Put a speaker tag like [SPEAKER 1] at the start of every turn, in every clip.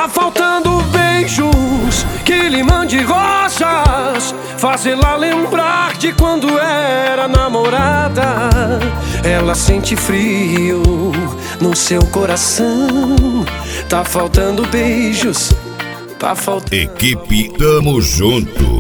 [SPEAKER 1] Tá faltando beijos que lhe mande rosas, fazê-la lembrar de quando era namorada. Ela sente frio no seu coração. Tá faltando beijos, tá faltando.
[SPEAKER 2] Equipe Tamo Junto.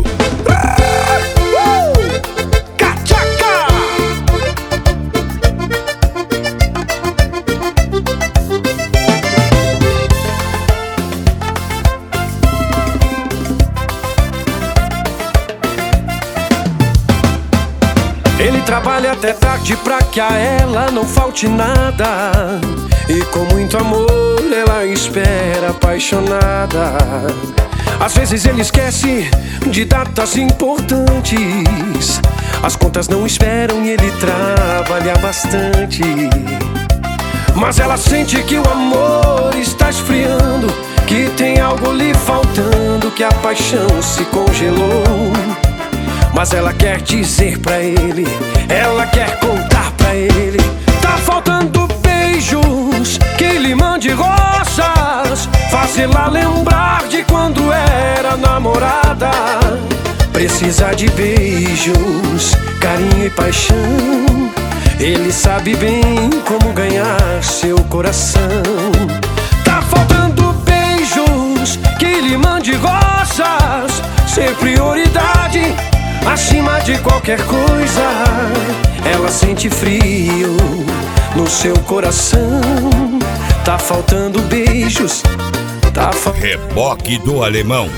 [SPEAKER 1] Ele trabalha até tarde pra que a ela não falte nada, e com muito amor ela espera apaixonada. Às vezes ele esquece de datas importantes, as contas não esperam e ele trabalha bastante. Mas ela sente que o amor está esfriando, que tem algo lhe faltando, que a paixão se congelou. Mas ela quer dizer pra ele, ela quer contar pra ele. Tá faltando beijos que lhe mande rosas, fazê-la lembrar de quando era namorada. Precisa de beijos, carinho e paixão. Ele sabe bem como ganhar seu coração. Tá faltando beijos que lhe mande rosas, ser prioridade acima de qualquer coisa. Ela sente frio no seu coração. Tá faltando beijos, tá faltando.
[SPEAKER 2] Reboque do Alemão.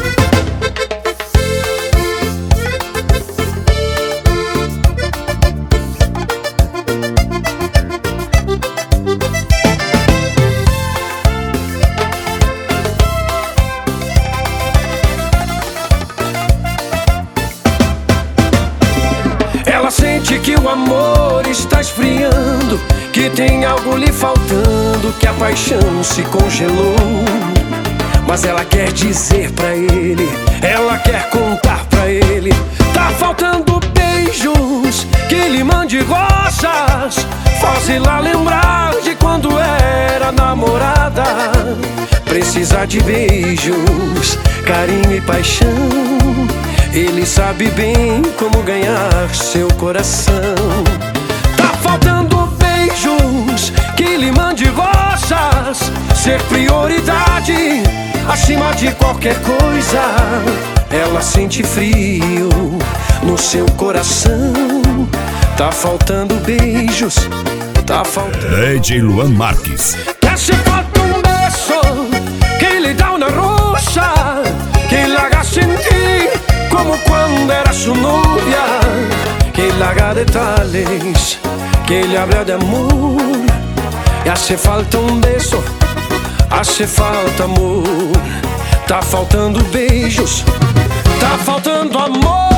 [SPEAKER 1] Ela sente que o amor está esfriando, que tem algo lhe faltando, que a paixão se congelou. Mas ela quer dizer pra ele, ela quer contar pra ele. Tá faltando beijos que lhe mande rosas, fazê-la lembrar de quando era namorada. Precisa de beijos, carinho e paixão. Ele sabe bem como ganhar seu coração. Tá faltando beijos que lhe mande rosas, ser prioridade acima de qualquer coisa. Ela sente frio no seu coração. Tá faltando beijos, tá faltando.
[SPEAKER 2] DJ Luan Marques.
[SPEAKER 1] Que hace falta un beso que le da una rosa, que la haga sentir como cuando era su novia, que la haga detalles, que le habla de amor. Y hace falta un beso, hace falta amor. Tá faltando beijos, tá faltando amor.